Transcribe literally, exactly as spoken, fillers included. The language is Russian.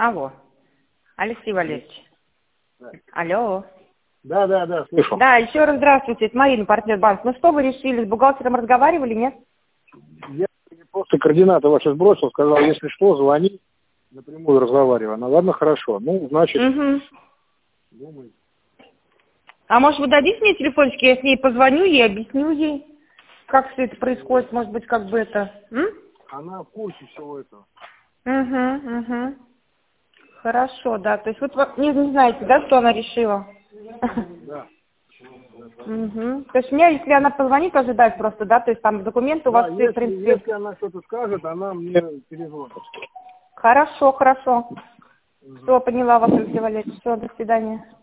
Алло. Алексей Валерьевич. Да. Алло. Да, да, да, слышу. Да, еще раз здравствуйте, это Марина, партнер банк. Ну что вы решили, с бухгалтером разговаривали, нет? Я просто координаты ваши сбросил, сказал, если что, звони, напрямую разговаривай. Ну ладно, хорошо. Ну, значит, Угу. думай. А может вы дадите мне телефончик, я с ней позвоню ей, объясню ей, как все это происходит, может быть, как бы это... М? Она в курсе всего этого. Угу, угу. Хорошо, да. То есть вот вы не, не знаете, да, что она решила? Да. Угу. То есть мне, если она позвонит, ожидать просто, да, то есть там документы у Да, вас все, в если, принципе... если она что-то скажет, она мне перезвонит. Хорошо, хорошо. Все, поняла вас, Алексей Валерьевич. Все, до свидания.